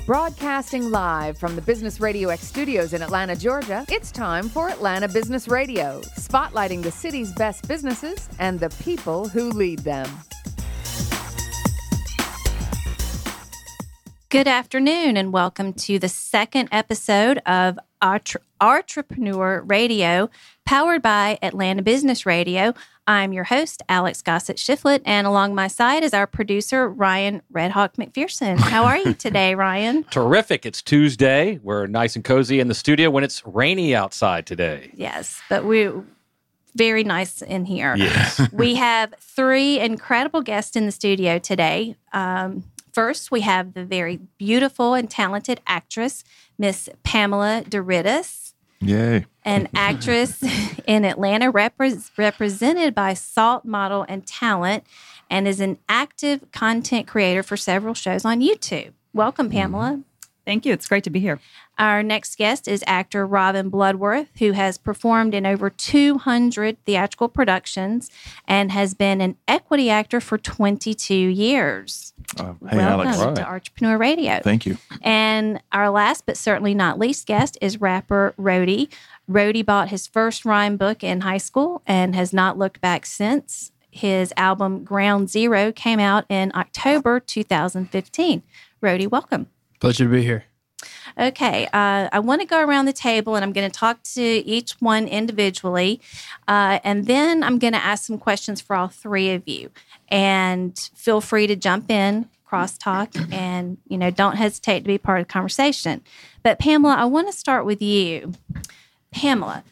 Broadcasting live from the Business Radio X studios in Atlanta, Georgia, it's time for Atlanta Business Radio, spotlighting the city's best businesses and the people who lead them. Good afternoon and welcome to the second episode of Entrepreneur Radio, powered by Atlanta Business Radio. I'm your host, Alex Gossett Shiflett, and along my side is our producer, Ryan Redhawk McPherson. How are you today, Ryan? Terrific. It's Tuesday. We're nice and cozy in the studio when it's rainy outside today. Yes, but we're very nice in here. Yes. We have three incredible guests in the studio today. First, we have the very beautiful and talented actress, Miss Pamela DeRitis. Yay. An actress in Atlanta represented by Salt Model and Talent, and is an active content creator for several shows on YouTube. Welcome, Pamela. Thank you. It's great to be here. Our next guest is actor Robin Bloodworth, who has performed in over 200 theatrical productions and has been an equity actor for 22 years. Hey, Welcome Alex. to Entrepreneur Radio. Thank you. And our last but certainly not least guest is rapper Rhodey. Rhodey bought his first rhyme book in high school and has not looked back since. His album Ground Zero came out in October 2015. Rhodey, welcome. Pleasure to be here. Okay, I want to go around the table and I'm going to talk to each one individually. And then I'm going to ask some questions for all three of you. And feel free to jump in, crosstalk, and, don't hesitate to be part of the conversation. But Pamela, I want to start with you. Pamela,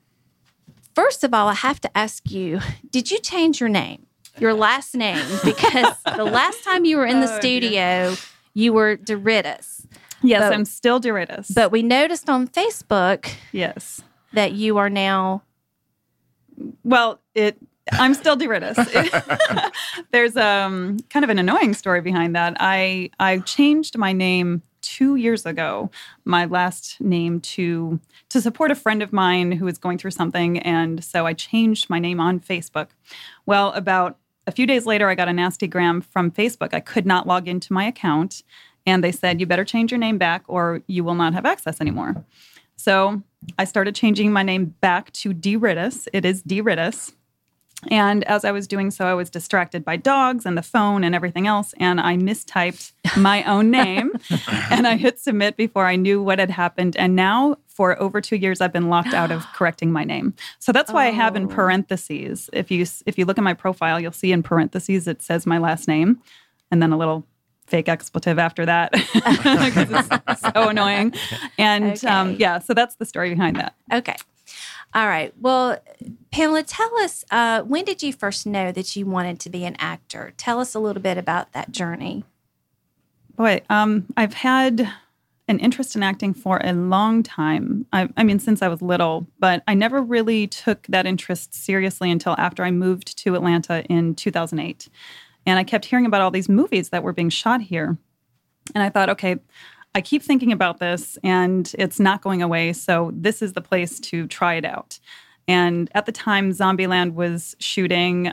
first of all, I have to ask you, did you change your name, your last name? Because the last time you were in the studio, you were DeRitis. Yes, I'm still DeRitis. But we noticed on Facebook yes, that you are now... Well, I'm still DeRitis. There's kind of an annoying story behind that. I changed my name 2 years ago, my last name to support a friend of mine who was going through something, and so I changed my name on Facebook. Well, about a few days later, I got a nasty gram from Facebook. I could not log into my account, and they said, you better change your name back or you will not have access anymore. So I started changing my name back to DeRitis. It is DeRitis. And as I was doing so, I was distracted by dogs and the phone and everything else, and I mistyped my own name, and I hit submit before I knew what had happened. And now, for over 2 years, I've been locked out of correcting my name. So that's why I have in parentheses. If you look at my profile, you'll see in parentheses it says my last name, and then a little fake expletive after that because it's so annoying. And okay. So that's the story behind that. Okay. All right. Well, Pamela, tell us, when did you first know that you wanted to be an actor? Tell us a little bit about that journey. Boy, I've had an interest in acting for a long time. I mean, since I was little, but I never really took that interest seriously until after I moved to Atlanta in 2008. And I kept hearing about all these movies that were being shot here. And I thought, okay, I keep thinking about this and it's not going away. So this is the place to try it out. And at the time, Zombieland was shooting.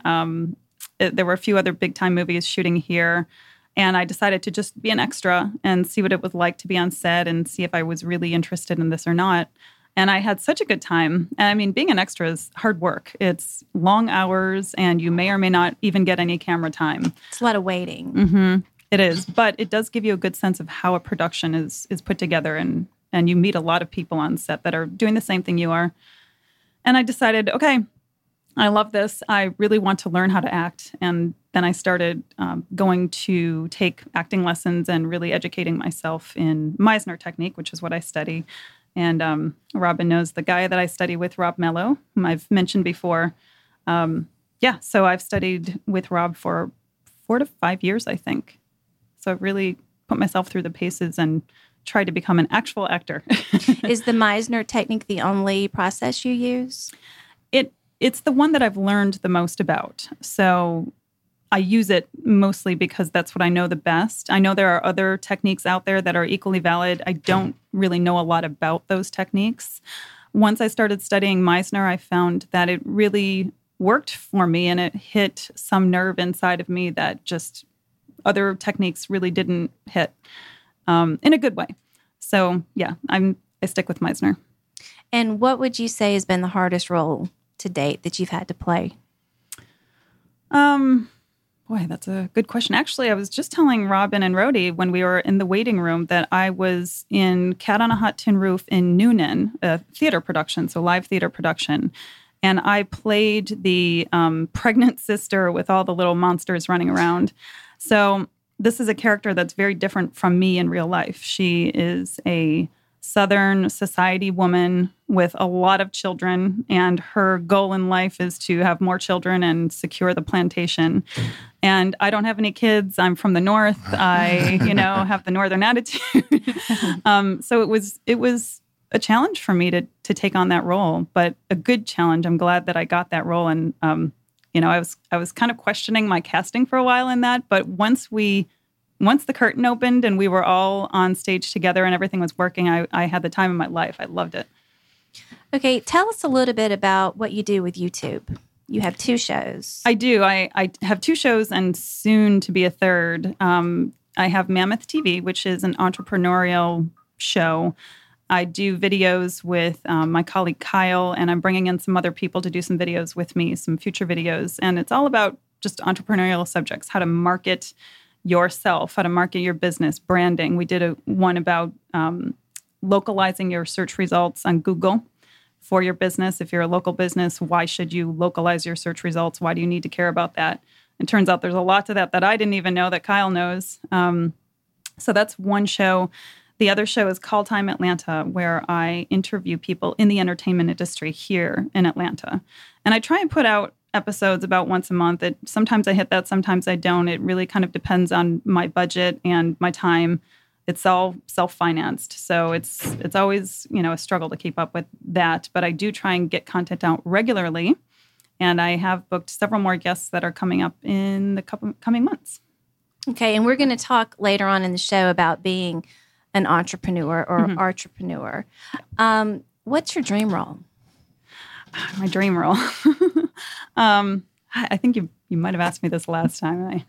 There were a few other big time movies shooting here. And I decided to just be an extra and see what it was like to be on set and see if I was really interested in this or not. And I had such a good time. And I mean, being an extra is hard work. It's long hours, and you may or may not even get any camera time. It's a lot of waiting. Mm-hmm. It is. But it does give you a good sense of how a production is put together. And you meet a lot of people on set that are doing the same thing you are. And I decided, okay, I love this. I really want to learn how to act. And then I started going to take acting lessons and really educating myself in Meisner technique, which is what I study. And Robin knows the guy that I study with, Rob Mello, whom I've mentioned before. So I've studied with Rob for 4 to 5 years, I think. So I've really put myself through the paces and tried to become an actual actor. Is the Meisner technique the only process you use? It's the one that I've learned the most about. So I use it mostly because that's what I know the best. I know there are other techniques out there that are equally valid. I don't really know a lot about those techniques. Once I started studying Meisner, I found that it really worked for me, and it hit some nerve inside of me that just other techniques really didn't hit. in a good way. So yeah, I stick with Meisner. And what would you say has been the hardest role to date that you've had to play? Boy, that's a good question. Actually, I was just telling Robin and Rhodey when we were in the waiting room that I was in Cat on a Hot Tin Roof in Noonan, a theater production, so live theater production. And I played the pregnant sister with all the little monsters running around. So this is a character that's very different from me in real life. She is a Southern society woman with a lot of children, and her goal in life is to have more children and secure the plantation. And I don't have any kids. I'm from the North. I, have the Northern attitude. So it was a challenge for me to take on that role, but a good challenge. I'm glad that I got that role. And, I was kind of questioning my casting for a while in that, but once the curtain opened and we were all on stage together and everything was working, I had the time of my life. I loved it. Okay, tell us a little bit about what you do with YouTube. You have 2 shows. I do. I have 2 shows and soon to be a third. I have Mammoth TV, which is an entrepreneurial show. I do videos with my colleague Kyle, and I'm bringing in some other people to do some videos with me, some future videos. And it's all about just entrepreneurial subjects, how to market yourself, how to market your business, branding. We did one about localizing your search results on Google for your business. If you're a local business, why should you localize your search results? Why do you need to care about that? It turns out there's a lot to that I didn't even know that Kyle knows. So that's one show. The other show is Call Time Atlanta, where I interview people in the entertainment industry here in Atlanta. And I try and put out episodes about once a month. Sometimes I hit that, sometimes I don't. It really kind of depends on my budget and my time. It's all self-financed. So it's always, a struggle to keep up with that. But I do try and get content out regularly. And I have booked several more guests that are coming up in the coming months. Okay, and we're going to talk later on in the show about being an entrepreneur or entrepreneur. What's your dream role? My dream role. I think you might have asked me this last time.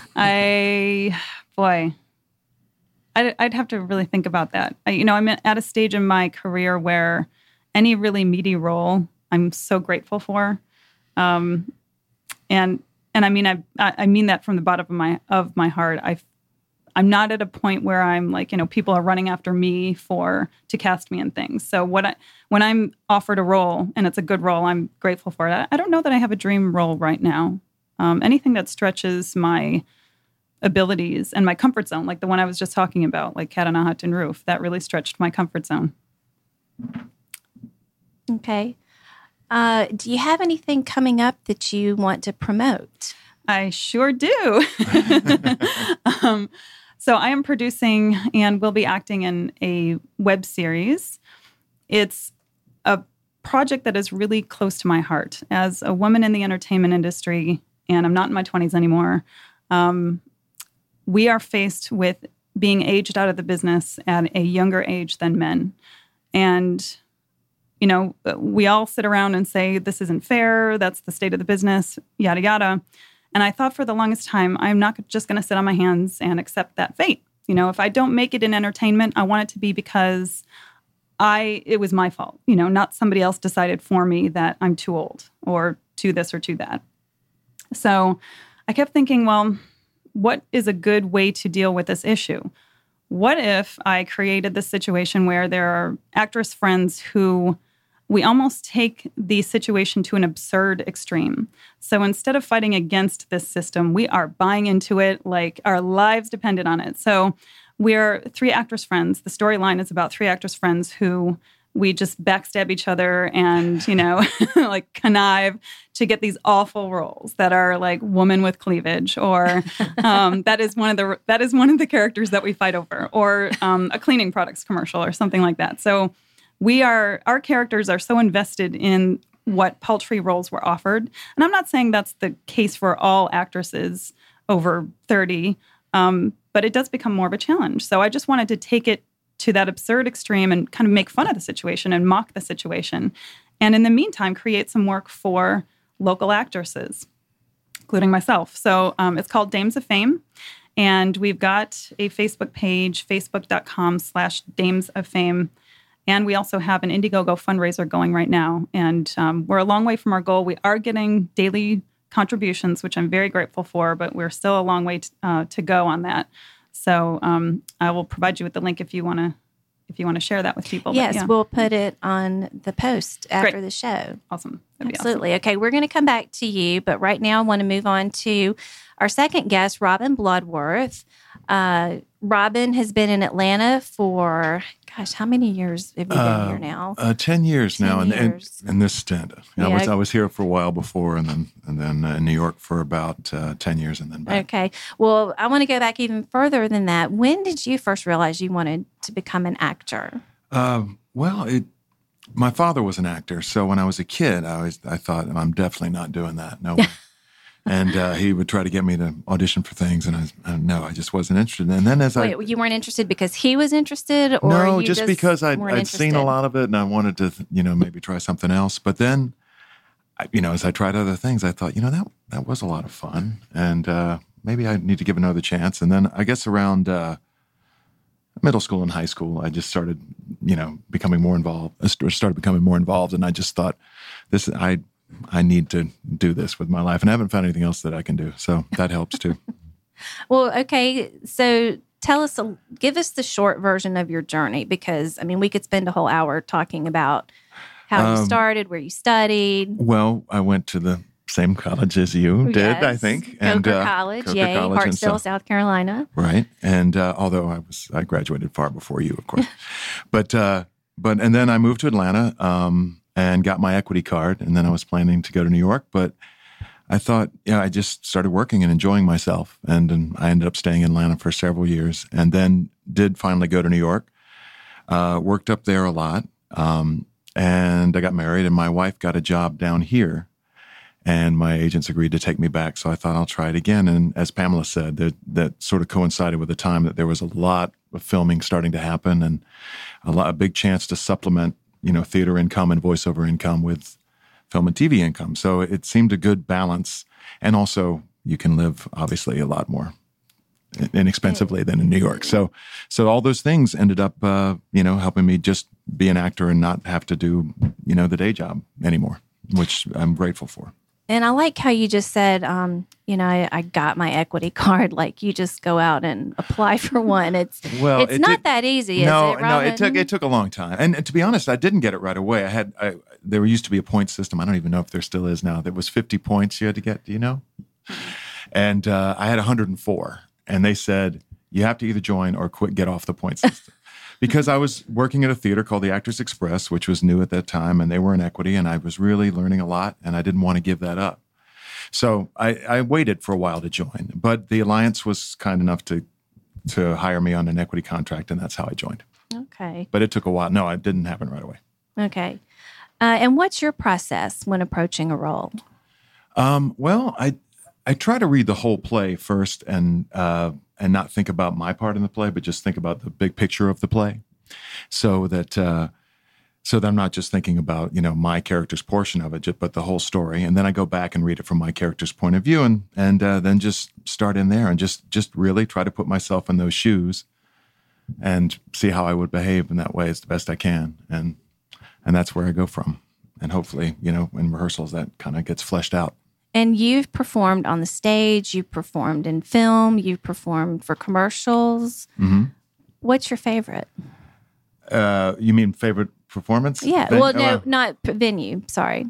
I'd have to really think about that. I'm at a stage in my career where any really meaty role I'm so grateful for, and I mean that from the bottom of my heart. I'm not at a point where I'm like, people are running after me to cast me in things. So when I'm offered a role and it's a good role, I'm grateful for it. I don't know that I have a dream role right now. Anything that stretches my abilities and my comfort zone, like the one I was just talking about, like Cat on a Hot Tin Roof, that really stretched my comfort zone. Okay. Do you have anything coming up that you want to promote? I sure do. So I am producing and will be acting in a web series. It's a project that is really close to my heart. As a woman in the entertainment industry, and I'm not in my 20s anymore, we are faced with being aged out of the business at a younger age than men. And, we all sit around and say, this isn't fair, that's the state of the business, yada, yada. And I thought for the longest time, I'm not just going to sit on my hands and accept that fate. If I don't make it in entertainment, I want it to be because it was my fault. Not somebody else decided for me that I'm too old or too this or too that. So I kept thinking, well, what is a good way to deal with this issue? What if I created this situation where there are actress friends who we almost take the situation to an absurd extreme. So instead of fighting against this system, we are buying into it like our lives depended on it. So we're 3 actress friends. The storyline is about 3 actress friends who we just backstab each other and, like connive to get these awful roles that are like woman with cleavage, or that is one of the characters that we fight over, or a cleaning products commercial or something like that. So our characters are so invested in what paltry roles were offered. And I'm not saying that's the case for all actresses over 30, but it does become more of a challenge. So I just wanted to take it to that absurd extreme and kind of make fun of the situation and mock the situation. And in the meantime, create some work for local actresses, including myself. So it's called Dames of Fame. And we've got a Facebook page, facebook.com/Dames of Fame. And we also have an Indiegogo fundraiser going right now. And we're a long way from our goal. We are getting daily contributions, which I'm very grateful for, but we're still a long way to go on that. So I will provide you with the link if you want to share that with people. Yes, But, yeah. we'll put it on the post after Great. the show. Awesome. That'd be Absolutely. Okay, we're going to come back to you, but right now I want to move on to our second guest, Robin Bloodworth. Robin has been in Atlanta for, gosh, how many years have you been here now? 10 years 10 now years. in this stint. Yeah. I was here for a while before, and then in New York for about 10 years, and then back. Okay. Well, I want to go back even further than that. When did you first realize you wanted to become an actor? My father was an actor, so when I was a kid, I thought, I'm definitely not doing that. No way. And he would try to get me to audition for things, and I just wasn't interested. And then you weren't interested because he was interested, or no, you just because weren't I'd seen interested? a lot of it, and I wanted to, maybe try something else. But then, as I tried other things, I thought, that was a lot of fun, and maybe I need to give another chance. And then I guess around middle school and high school, I just started, becoming more involved. And I just thought, I need to do this with my life, and I haven't found anything else that I can do. So that helps too. Well, okay. So give us the short version of your journey, because we could spend a whole hour talking about how you started, where you studied. Well, I went to the same college as you did, I think. Coker College, Coker yay, College in Hartsdale, South Carolina. Right. And although I graduated far before you, of course. And then I moved to Atlanta, and got my equity card, and then I was planning to go to New York, but I thought, I just started working and enjoying myself, and I ended up staying in Atlanta for several years, and then did finally go to New York, worked up there a lot, and I got married, and my wife got a job down here, and my agents agreed to take me back, so I thought I'll try it again, and as Pamela said, that sort of coincided with the time that there was a lot of filming starting to happen, and a big chance to supplement theater income and voiceover income with film and TV income. So it seemed a good balance. And also you can live obviously a lot more inexpensively than in New York. So all those things ended up, helping me just be an actor and not have to do, the day job anymore, which I'm grateful for. And I like how you just said, I got my equity card. Like you just go out and apply for one. It's not that easy, is it, Robin? No, it took a long time. And to be honest, I didn't get it right away. There used to be a point system. I don't even know if there still is now. There was 50 points you had to get. Do you know? And I had 104. And they said, you have to either join or get off the point system. Because I was working at a theater called the Actors Express, which was new at that time, and they were in equity, and I was really learning a lot, and I didn't want to give that up. So I waited for a while to join, but the Alliance was kind enough to hire me on an equity contract, and that's how I joined. Okay. But it took a while. No, it didn't happen right away. Okay. And what's your process when approaching a role? Well, I try to read the whole play first and not think about my part in the play, but just think about the big picture of the play, so that I'm not just thinking about my character's portion of it, but the whole story. And then I go back and read it from my character's point of view, and then just start in there and just really try to put myself in those shoes and see how I would behave in that way as the best I can, and that's where I go from. And hopefully, in rehearsals that kind of gets fleshed out. And you've performed on the stage, you've performed in film, you've performed for commercials. Mm-hmm. What's your favorite? You mean favorite performance? Yeah. Not venue. Sorry.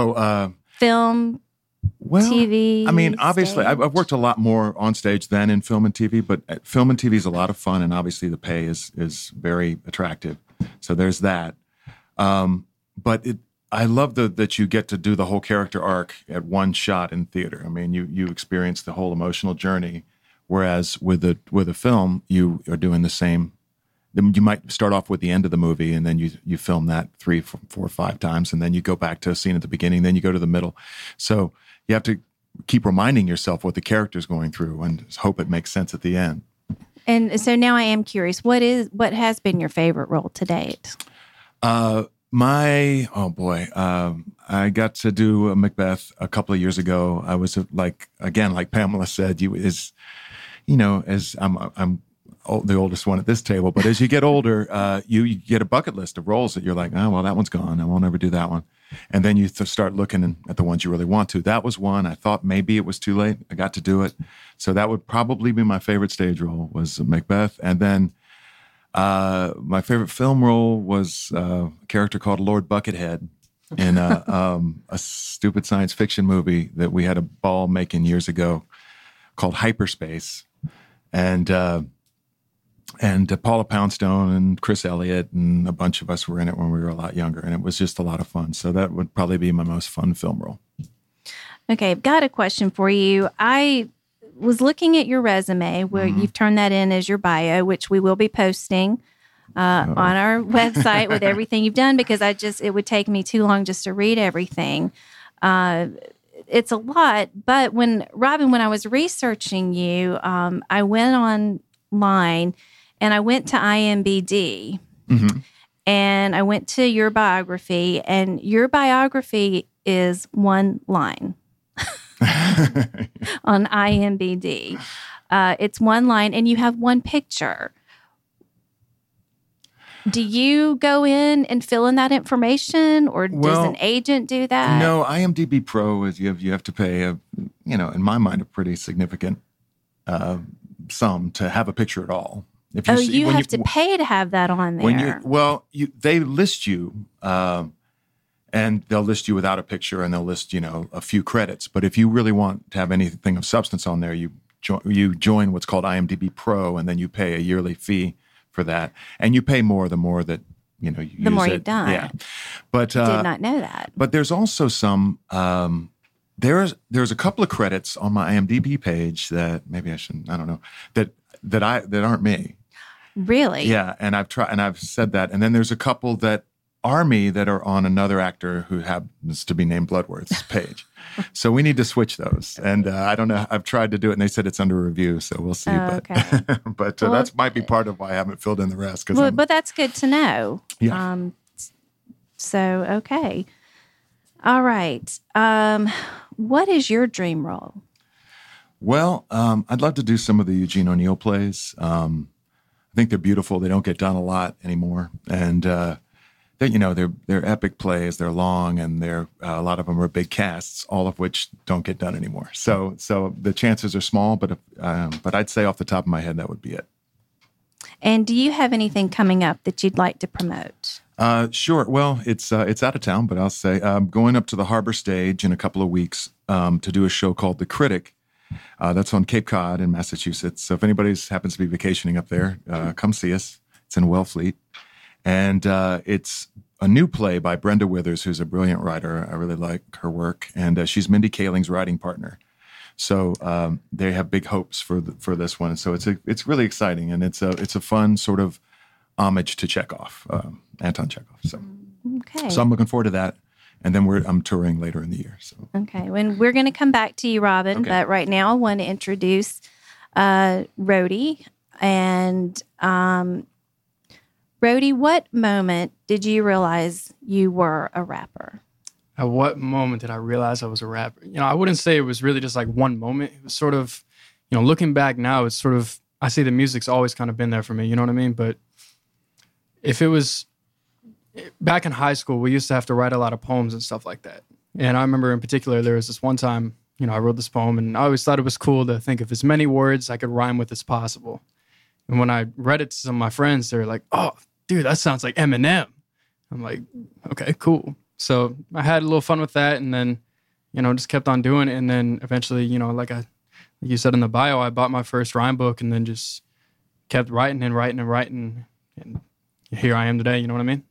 Film, TV. I mean, obviously, stage. I've worked a lot more on stage than in film and TV, but film and TV is a lot of fun, and obviously the pay is very attractive. So there's that. But I love that you get to do the whole character arc at one shot in theater. I mean, you experience the whole emotional journey, whereas with a film, you are doing the same. You might start off with the end of the movie, and then you film that 3, 4, 5 times, and then you go back to a scene at the beginning, then you go to the middle. So you have to keep reminding yourself what the character's going through and hope it makes sense at the end. And so now I am curious, what has been your favorite role to date? I got to do Macbeth a couple of years ago. I was like Pamela said, as I'm the oldest one at this table, but as you get older, you get a bucket list of roles that you're like, oh, well, that one's gone. I won't ever do that one. And then you start looking at the ones you really want to. That was one. I thought maybe it was too late. I got to do it. So that would probably be my favorite stage role was Macbeth. And then my favorite film role was a character called Lord Buckethead in a stupid science fiction movie that we had a ball making years ago called Hyperspace. And Paula Poundstone and Chris Elliott and a bunch of us were in it when we were a lot younger, and it was just a lot of fun. So that would probably be my most fun film role. Okay, I've got a question for you. I was looking at your resume where you've turned that in as your bio, which we will be posting on our website with everything you've done, because it would take me too long just to read everything. It's a lot, but when I was researching you, I went online and I went to IMDb and I went to your biography, and your biography is one line on IMDb. It's one line and you have one picture. Do you go in and fill in that information, or does an agent do that? No, IMDb Pro is you have to pay in my mind, a pretty significant sum to have a picture at all. If you have to pay to have that on there. They list you, and they'll list you without a picture, and they'll list a few credits. But if you really want to have anything of substance on there, you join what's called IMDb Pro, and then you pay a yearly fee for that, and you pay more the more that you use the more it. you've done. Yeah, but I did not know that. But there's also some. There's a couple of credits on my IMDb page that maybe I shouldn't. I don't know that aren't me. Really? Yeah, and I've said that, and then there's a couple that are me that are on another actor who happens to be named Bloodworth's page. So we need to switch those, and I don't know. I've tried to do it, and they said it's under review, so we'll see. Okay. But that might be part of why I haven't filled in the rest. But that's good to know. Yeah. So okay. All right. What is your dream role? Well, I'd love to do some of the Eugene O'Neill plays. I think they're beautiful. They don't get done a lot anymore, and they're epic plays. They're long, and a lot of them are big casts, all of which don't get done anymore. So the chances are small, but I'd say off the top of my head that would be it. And do you have anything coming up that you'd like to promote? Sure. Well, it's out of town, but I'll say I'm going up to the Harbor Stage in a couple of weeks to do a show called The Critic. That's on Cape Cod in Massachusetts. So if anybody happens to be vacationing up there, come see us. It's in Wellfleet. And it's a new play by Brenda Withers, who's a brilliant writer. I really like her work. And she's Mindy Kaling's writing partner. So they have big hopes for this one. So it's really exciting. And it's a fun sort of homage to Chekhov, Anton Chekhov. So I'm looking forward to that. And then I'm touring later in the year. So okay, when we're going to come back to you, Robin. Okay. But right now, I want to introduce Rhodey. And Rhodey, what moment did you realize you were a rapper? At what moment did I realize I was a rapper? I wouldn't say it was really just like one moment. It was sort of, looking back now, it's sort of, I see the music's always kind of been there for me. You know what I mean? But if it was back in high school, we used to have to write a lot of poems and stuff like that. And I remember in particular, there was this one time, I wrote this poem, and I always thought it was cool to think of as many words I could rhyme with as possible. And when I read it to some of my friends, they were like, "Oh, dude, that sounds like Eminem." I'm like, "Okay, cool." So I had a little fun with that, and then, just kept on doing it. And then eventually, like you said in the bio, I bought my first rhyme book, and then just kept writing and writing and writing. And here I am today. You know what I mean?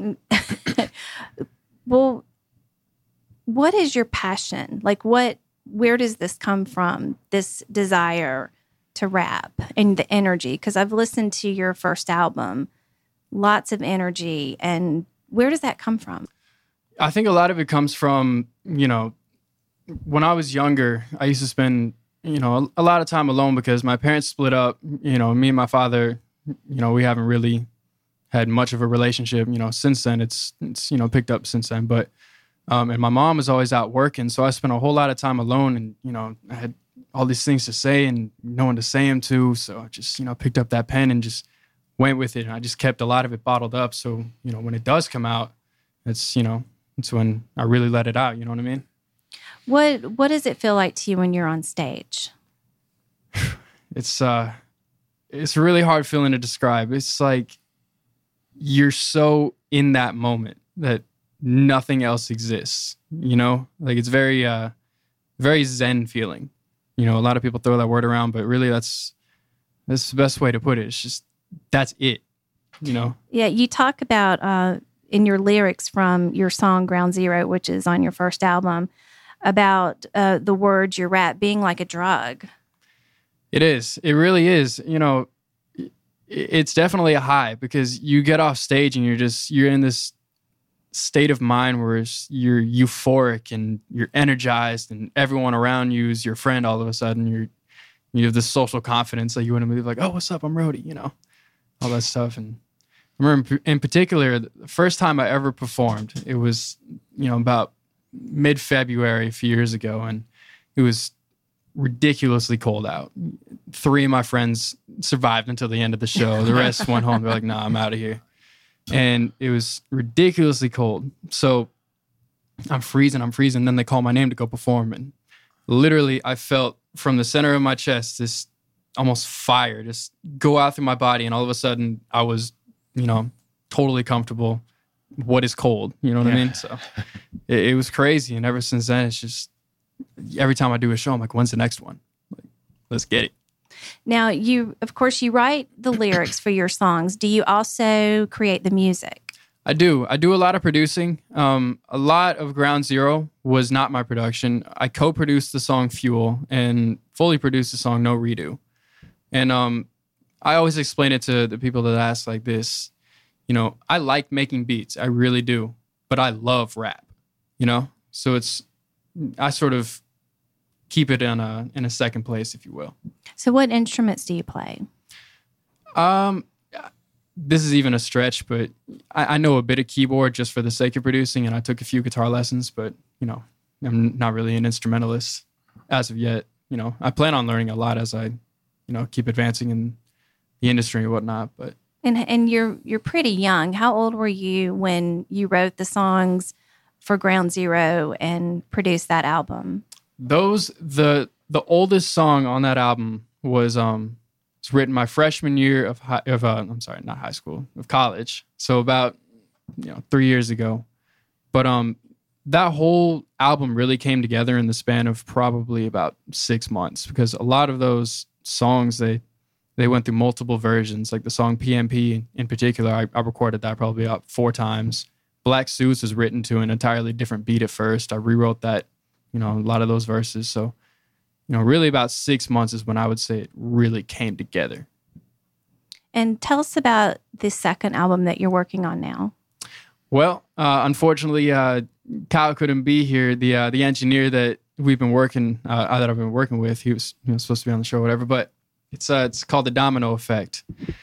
Well, what is your passion? Like, where does this come from, this desire to rap and the energy? Because I've listened to your first album, lots of energy. And where does that come from? I think a lot of it comes from, when I was younger, I used to spend, a lot of time alone because my parents split up. Me and my father, we haven't really had much of a relationship, since then. It's picked up since then. But, and my mom was always out working. So I spent a whole lot of time alone, and, I had all these things to say and no one to say them to. So I just, picked up that pen and just went with it. And I just kept a lot of it bottled up. So, when it does come out, it's when I really let it out. You know what I mean? What does it feel like to you when you're on stage? It's a really hard feeling to describe. It's like you're so in that moment that nothing else exists, like it's very, very Zen feeling. A lot of people throw that word around, but really that's the best way to put it. It's just, that's it, Yeah. You talk about, in your lyrics from your song Ground Zero, which is on your first album, about the words, your rap being like a drug. It is. It really is. It's definitely a high because you get off stage and you're in this state of mind where you're euphoric and you're energized and everyone around you is your friend. All of a sudden you have this social confidence that you want to move like, oh, what's up? I'm Rody, all that stuff. And I remember in particular, the first time I ever performed, it was, about mid-February a few years ago, and it was ridiculously cold out. 3 of my friends survived until the end of the show. The rest went home. They're like, nah, I'm out of here. And it was ridiculously cold. So I'm freezing. Then they call my name to go perform. And literally, I felt from the center of my chest this almost fire just go out through my body. And all of a sudden, I was, totally comfortable. What is cold? You know what I mean? So it was crazy. And ever since then, it's just every time I do a show, I'm like, when's the next one? Like, let's get it. Now, you write the lyrics for your songs. Do you also create the music? I do a lot of producing. A lot of Ground Zero was not my production. I co-produced the song Fuel and fully produced the song No Redo. And I always explain it to the people that ask like this, I like making beats. I really do. But I love rap, So I sort of keep it in a second place, if you will. So what instruments do you play? This is even a stretch, but I know a bit of keyboard just for the sake of producing, and I took a few guitar lessons, but, I'm not really an instrumentalist as of yet. I plan on learning a lot as I, keep advancing in the industry and whatnot, but. And you're pretty young. How old were you when you wrote the songs for Ground Zero and produced that album? The oldest song on that album was it's written my freshman year of college. So about 3 years ago. But that whole album really came together in the span of probably about 6 months because a lot of those songs they went through multiple versions. Like the song PMP in particular, I recorded that probably about 4 times. Black Suits was written to an entirely different beat at first. I rewrote that, a lot of those verses. So, really about 6 months is when I would say it really came together. And tell us about the second album that you're working on now. Well, unfortunately, Kyle couldn't be here. The engineer that we've been working, that I've been working with, he was supposed to be on the show or whatever, but it's called The Domino Effect.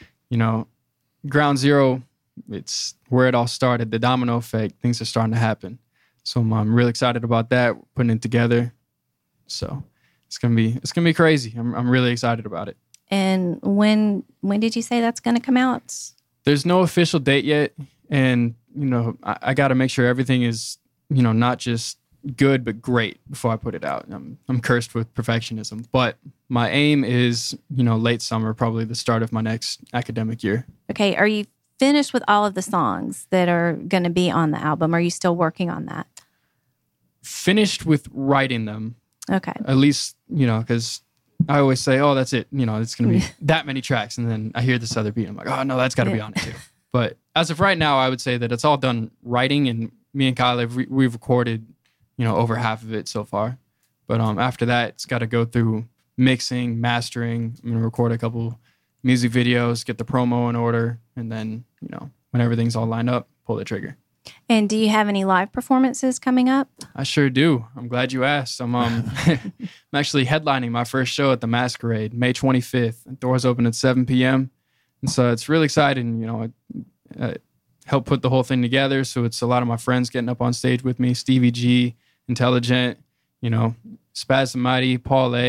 Ground Zero, it's where it all started. The domino effect, things are starting to happen. So I'm really excited about that. We're putting it together. So it's gonna be crazy. I'm really excited about it. And when did you say that's gonna come out? There's no official date yet, and I got to make sure everything is not just good but great before I put it out. I'm cursed with perfectionism, but my aim is late summer, probably the start of my next academic year. Okay, are you finished with all of the songs that are going to be on the album? Are you still working on that? Finished with writing them. Okay. At least, because I always say, oh, that's it. It's going to be that many tracks. And then I hear this other beat. I'm like, oh, no, that's got to be on it too. But as of right now, I would say that it's all done writing. And me and Kyle, we've recorded, over half of it so far. But after that, it's got to go through mixing, mastering. I'm going to record a couple music videos, get the promo in order. And then, when everything's all lined up, pull the trigger. And do you have any live performances coming up? I sure do. I'm glad you asked. I'm actually headlining my first show at the Masquerade, May 25th. Doors open at 7 p.m. And so it's really exciting. I helped put the whole thing together. So it's a lot of my friends getting up on stage with me. Stevie G, Intelligent, Spaz the Mighty, Paul A,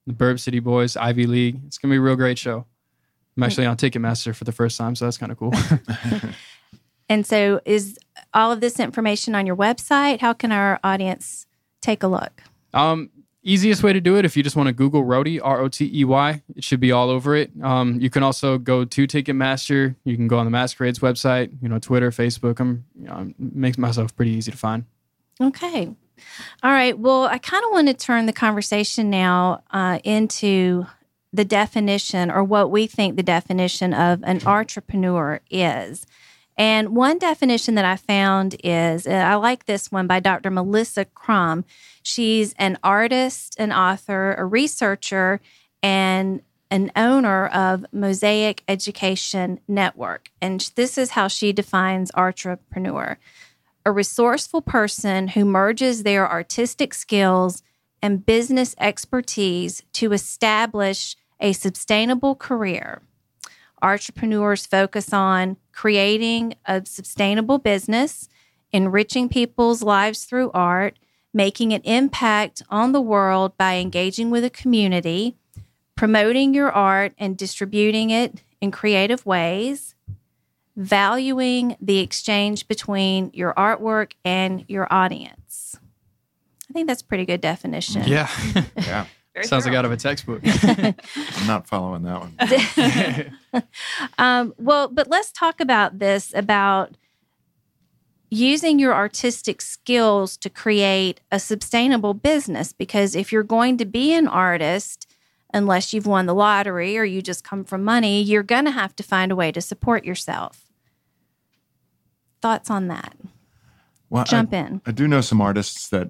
the Burb City Boys, Ivy League. It's going to be a real great show. I'm actually on Ticketmaster for the first time, so that's kind of cool. And so is all of this information on your website? How can our audience take a look? Easiest way to do it, if you just want to Google Rotey, Rotey, it should be all over it. You can also go to Ticketmaster. You can go on the Masquerade's website, Twitter, Facebook. Makes myself pretty easy to find. Okay. All right. Well, I kind of want to turn the conversation now into the definition, or what we think the definition of an entrepreneur is. And one definition that I found is, I like this one by Dr. Melissa Crum. She's an artist, an author, a researcher, and an owner of Mosaic Education Network. And this is how she defines entrepreneur: a resourceful person who merges their artistic skills and business expertise to establish a sustainable career. Entrepreneurs focus on creating a sustainable business, enriching people's lives through art, making an impact on the world by engaging with a community, promoting your art and distributing it in creative ways, valuing the exchange between your artwork and your audience. I think that's a pretty good definition. Yeah. Yeah. Sounds like out of a textbook. I'm not following that one. Well, but let's talk about this, about using your artistic skills to create a sustainable business. Because if you're going to be an artist, unless you've won the lottery or you just come from money, you're going to have to find a way to support yourself. Thoughts on that? Well, Jump in. I do know some artists that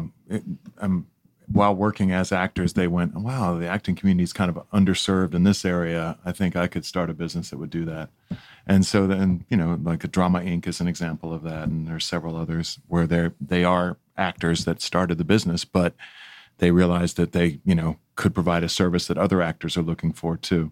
while working as actors, they went, wow, the acting community is kind of underserved in this area. I think I could start a business that would do that. And so then, like a Drama Inc. is an example of that. And there's several others where they are actors that started the business, but they realized that they, could provide a service that other actors are looking for too.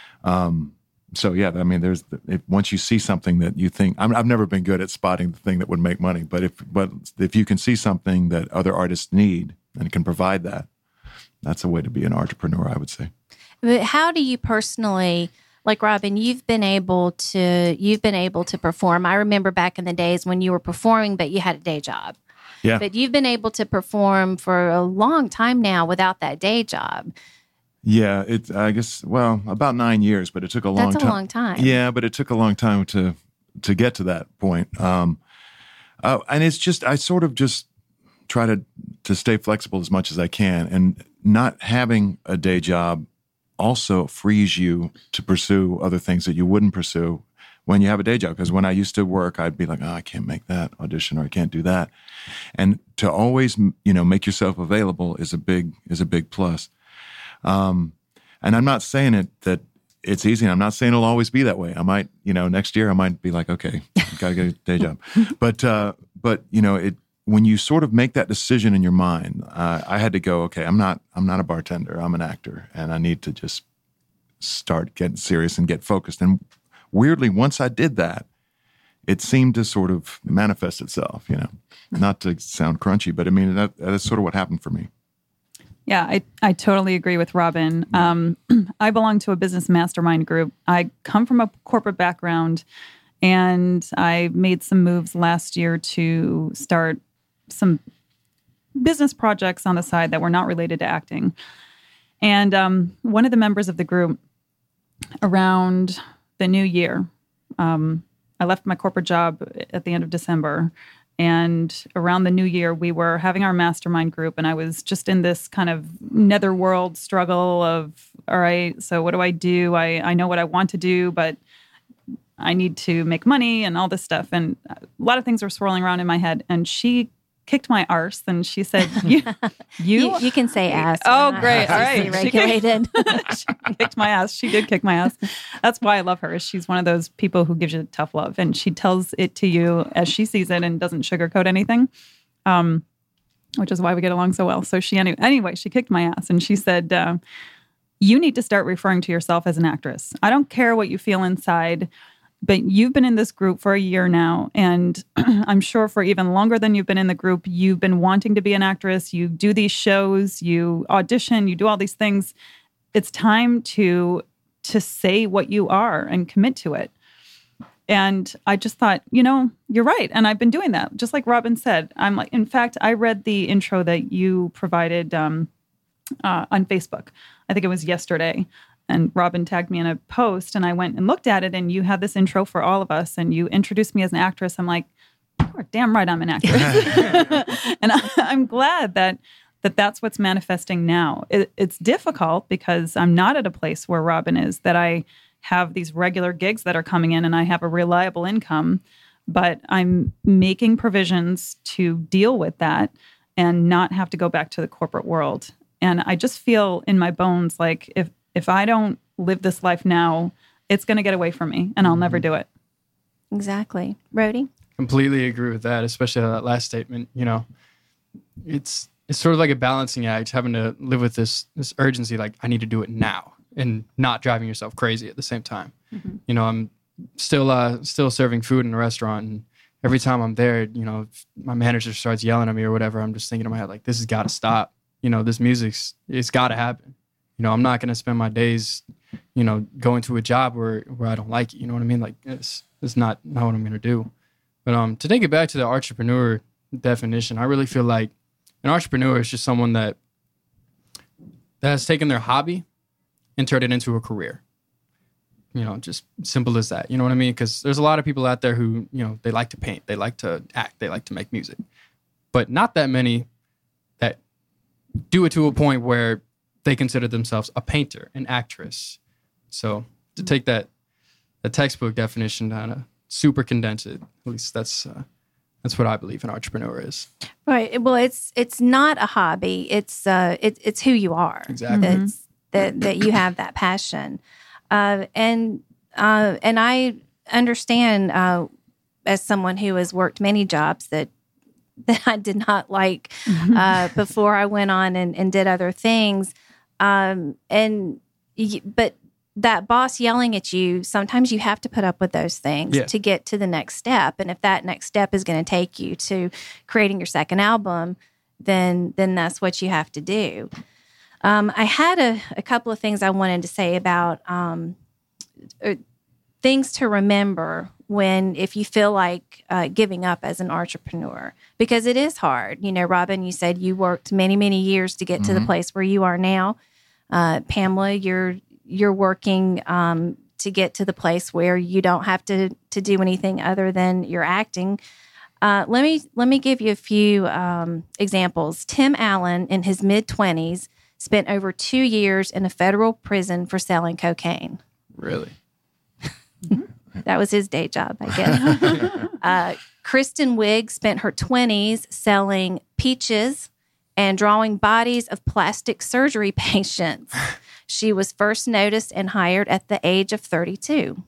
So yeah, I mean, once you see something that you think, I've never been good at spotting the thing that would make money, but if you can see something that other artists need and can provide that, that's a way to be an entrepreneur, I would say. But how do you personally, like Robin, you've been able to perform. I remember back in the days when you were performing, but you had a day job. Yeah. But you've been able to perform for a long time now without that day job. Yeah, I guess, about 9 years, but it took a long time. That's a long time. Yeah, but it took a long time to get to that point. And it's just, I sort of just try to stay flexible as much as I can. And not having a day job also frees you to pursue other things that you wouldn't pursue when you have a day job. Because when I used to work, I'd be like, I can't make that audition, or I can't do that. And to always, make yourself available is a big plus. And I'm not saying that it's easy. And I'm not saying it'll always be that way. I might, next year I might be like, okay, got to get a day job. But when you sort of make that decision in your mind, I had to go, okay, I'm not a bartender. I'm an actor, and I need to just start getting serious and get focused. And weirdly, once I did that, it seemed to sort of manifest itself, not to sound crunchy, but I mean, that's sort of what happened for me. Yeah, I totally agree with Robin. I belong to a business mastermind group. I come from a corporate background, and I made some moves last year to start some business projects on the side that were not related to acting. And one of the members of the group, around the new year, I left my corporate job at the end of December. And around the new year, we were having our mastermind group, and I was just in this kind of netherworld struggle of, all right, so what do? I know what I want to do, but I need to make money and all this stuff. And a lot of things were swirling around in my head. And she kicked my arse, and she said, you can say ass. Oh, great. All right. Regulated. She kicked my ass. She did kick my ass. That's why I love her. She's one of those people who gives you tough love, and she tells it to you as she sees it and doesn't sugarcoat anything, which is why we get along so well. So she kicked my ass, and she said, you need to start referring to yourself as an actress. I don't care what you feel inside. But you've been in this group for a year now, and I'm sure for even longer than you've been in the group, you've been wanting to be an actress. You do these shows, you audition, you do all these things. It's time to say what you are and commit to it. And I just thought, you're right. And I've been doing that. Just like Robin said, in fact, I read the intro that you provided on Facebook. I think it was yesterday. And Robin tagged me in a post, and I went and looked at it, and you had this intro for all of us, and you introduced me as an actress. I'm like, you're damn right I'm an actress. And I'm glad that's what's manifesting now. It's difficult because I'm not at a place where Robin is, that I have these regular gigs that are coming in and I have a reliable income, but I'm making provisions to deal with that and not have to go back to the corporate world. And I just feel in my bones like if I don't live this life now, it's going to get away from me and I'll never do it. Exactly. Rhodey? Completely agree with that, especially that last statement. It's sort of like a balancing act, having to live with this urgency, like I need to do it now, and not driving yourself crazy at the same time. Mm-hmm. I'm still serving food in a restaurant, and every time I'm there, if my manager starts yelling at me or whatever, I'm just thinking in my head like, this has got to stop. This it's got to happen. I'm not going to spend my days, going to a job where I don't like it. You know what I mean? Like it's not what I'm going to do. But to take it back to the entrepreneur definition, I really feel like an entrepreneur is just someone that has taken their hobby and turned it into a career. Just simple as that. You know what I mean? Because there's a lot of people out there who, they like to paint, they like to act, they like to make music, but not that many that do it to a point where they consider themselves a painter, an actress. So to take the textbook definition down, to super condense it, at least that's what I believe an entrepreneur is. Right. Well, it's not a hobby. It's who you are. Exactly. That you have that passion, and I understand as someone who has worked many jobs that I did not like before I went on and did other things. But that boss yelling at you, sometimes you have to put up with those things to get to the next step. And if that next step is going to take you to creating your second album, then that's what you have to do. I had a couple of things I wanted to say about things to remember if you feel like giving up as an entrepreneur, because it is hard. Robin, you said you worked many, many years to get to the place where you are now. Pamela, you're working to get to the place where you don't have to do anything other than your acting. Let me give you a few examples. Tim Allen, in his mid-20s, spent over 2 years in a federal prison for selling cocaine. Really? That was his day job, I guess. Kristen Wiig spent her 20s selling peaches and drawing bodies of plastic surgery patients. She was first noticed and hired at the age of 32.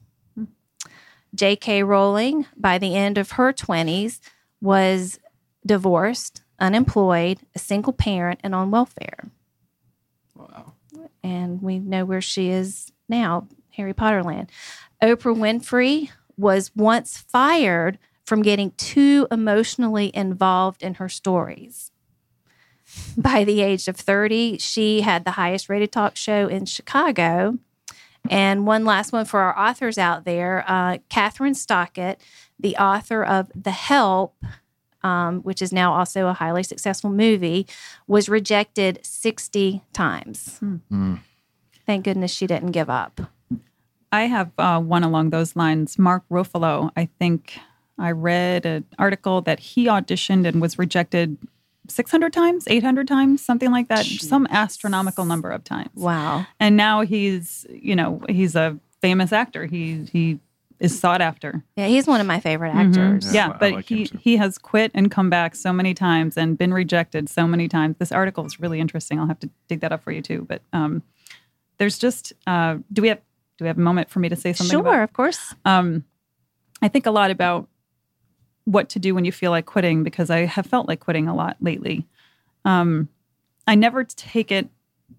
J.K. Rowling, by the end of her 20s, was divorced, unemployed, a single parent, and on welfare. Wow. And we know where she is now, Harry Potter land. Oprah Winfrey was once fired from getting too emotionally involved in her stories. By the age of 30, she had the highest rated talk show in Chicago. And one last one for our authors out there, Catherine Stockett, the author of The Help, which is now also a highly successful movie, was rejected 60 times. Thank goodness she didn't give up. I have one along those lines. Mark Ruffalo, I think I read an article that he auditioned and was rejected 600 times, 800 times, something like that, some astronomical number of times. Wow. And now he's a famous actor. He is sought after. Yeah, he's one of my favorite actors. Mm-hmm. Yeah, but like he has quit and come back so many times and been rejected so many times. This article is really interesting. I'll have to dig that up for you too. But there's just do we have a moment for me to say something? Sure, of course. I think a lot about what to do when you feel like quitting, because I have felt like quitting a lot lately. I never take it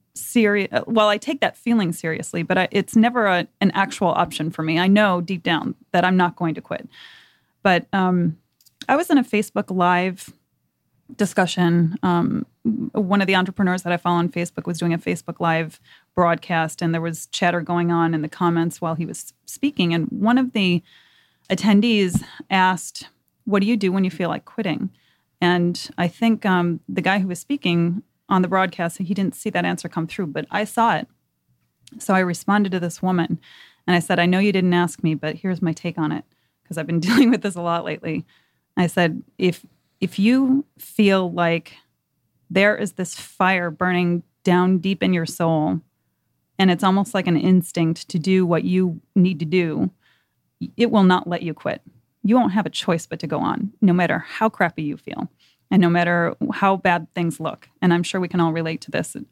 serious. Well, I take that feeling seriously, but it's never an actual option for me. I know deep down that I'm not going to quit. But I was in a Facebook Live discussion. One of the entrepreneurs that I follow on Facebook was doing a Facebook Live broadcast, and there was chatter going on in the comments while he was speaking. And one of the attendees asked, "What do you do when you feel like quitting?" And I think the guy who was speaking on the broadcast, he didn't see that answer come through, but I saw it. So I responded to this woman, and I said, "I know you didn't ask me, but here's my take on it, because I've been dealing with this a lot lately." I said, if you feel like there is this fire burning down deep in your soul, and it's almost like an instinct to do what you need to do, it will not let you quit. You won't have a choice but to go on, no matter how crappy you feel and no matter how bad things look. And I'm sure we can all relate to this.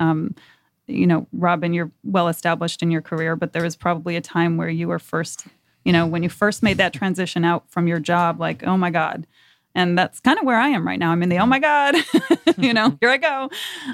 Robin, you're well established in your career, but there was probably a time where you were first, when you first made that transition out from your job, like, oh my God. And that's kind of where I am right now. I'm in the, oh my God, here I go.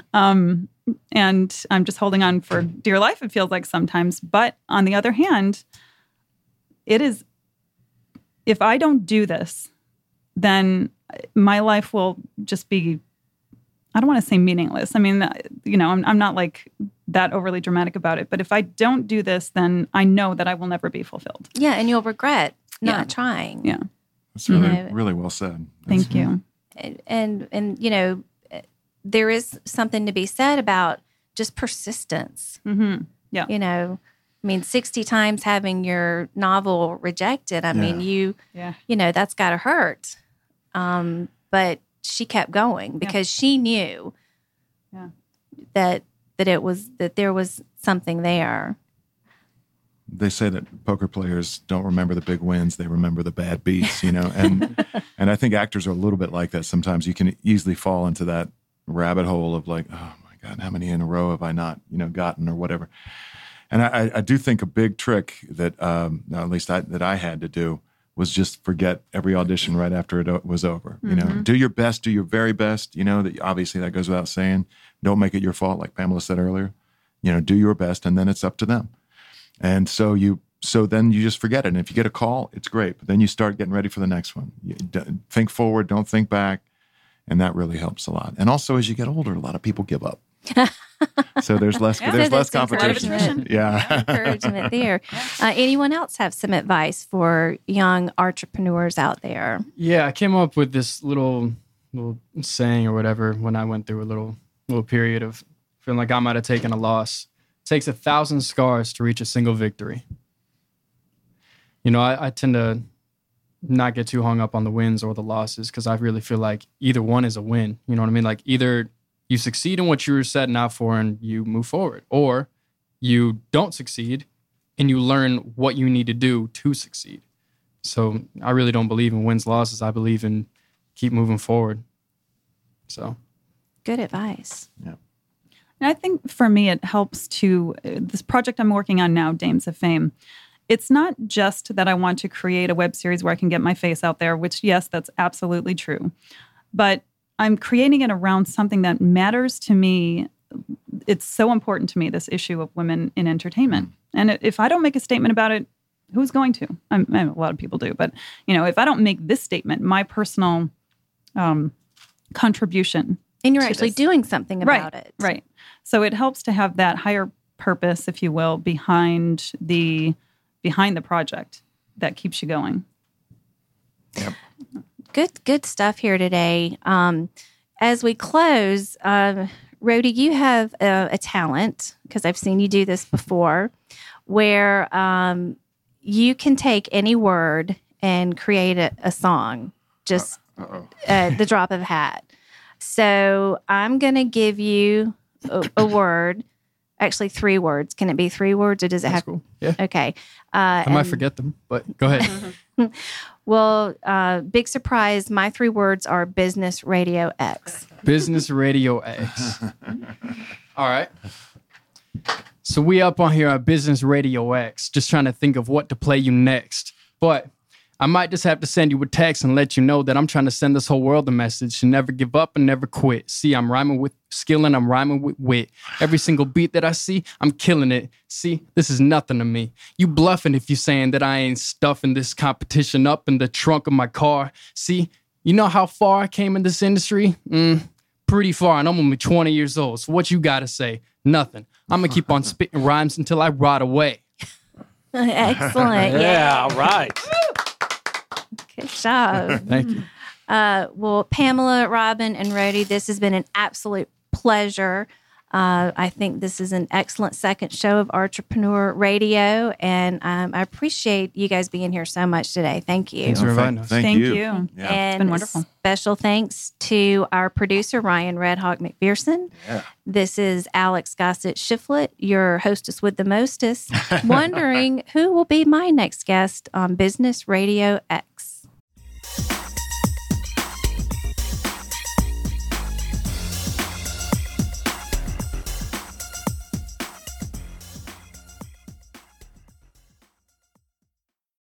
And I'm just holding on for dear life, it feels like sometimes. But on the other hand, it is, if I don't do this, then my life will just be, I don't want to say meaningless. I mean, I'm not like that overly dramatic about it. But if I don't do this, then I know that I will never be fulfilled. Yeah, and you'll regret not trying. Yeah. That's really, really well said. Thank you. And there is something to be said about just persistence. Mm-hmm. Yeah. 60 times having your novel rejected. I mean, that's got to hurt. But she kept going because she knew that there was something there. They say that poker players don't remember the big wins; they remember the bad beats. And I think actors are a little bit like that. Sometimes you can easily fall into that rabbit hole of like, oh my God, how many in a row have I not gotten or whatever. And I do think a big trick that at least that I had to do was just forget every audition right after it was over. Mm-hmm. Do your best, do your very best. That obviously that goes without saying. Don't make it your fault, like Pamela said earlier. Do your best, and then it's up to them. And so then you just forget it. And if you get a call, it's great. But then you start getting ready for the next one. Think forward, don't think back. And that really helps a lot. And also, as you get older, a lot of people give up. So there's less competition. Yeah. Encouragement there. Anyone else have some advice for young entrepreneurs out there? Yeah, I came up with this little saying or whatever when I went through a little period of feeling like I might have taken a loss. It takes 1,000 scars to reach a single victory. I tend to not get too hung up on the wins or the losses because I really feel like either one is a win. You know what I mean? Like either you succeed in what you were setting out for and you move forward, or you don't succeed and you learn what you need to do to succeed. So I really don't believe in wins, losses. I believe in keep moving forward. So good advice. Yeah. And I think for me, it helps to, this project I'm working on now, Dames of Fame, it's not just that I want to create a web series where I can get my face out there, which, yes, that's absolutely true. But I'm creating it around something that matters to me. It's so important to me, this issue of women in entertainment. And if I don't make a statement about it, who's going to? A lot of people do. But, if I don't make this statement, my personal contribution. And you're actually doing something about it. Right. So it helps to have that higher purpose, if you will, behind the project that keeps you going. Yep. Good stuff here today. As we close, Rhody, you have a talent, because I've seen you do this before, where you can take any word and create a song, just the drop of a hat. So I'm going to give you a word. Actually, 3 words. Can it be 3 words, or does it have? Cool. Yeah. Okay. I might forget them, but go ahead. Well, big surprise. My 3 words are Business Radio X. Business Radio X. All right. So we up on here on Business Radio X, just trying to think of what to play you next. But I might just have to send you a text and let you know that I'm trying to send this whole world a message to never give up and never quit. See, I'm rhyming with skill and I'm rhyming with wit. Every single beat that I see, I'm killing it. See, this is nothing to me. You bluffing if you saying that I ain't stuffing this competition up in the trunk of my car. See, you know how far I came in this industry? Pretty far, and I'm only 20 years old. So what you gotta say? Nothing. I'm gonna keep on spitting rhymes until I rot away. Excellent. Yeah, all right. Good job. Thank you. Well, Pamela, Robin, and Rody, this has been an absolute pleasure. I think this is an excellent second show of Entrepreneur Radio, and I appreciate you guys being here so much today. Thank you. Thanks for inviting us. Thank you. Yeah. And It's been wonderful. Special thanks to our producer, Ryan Redhawk McPherson. Yeah. This is Alex Gossett Shiflett, your hostess with the mostest, wondering who will be my next guest on Business Radio X.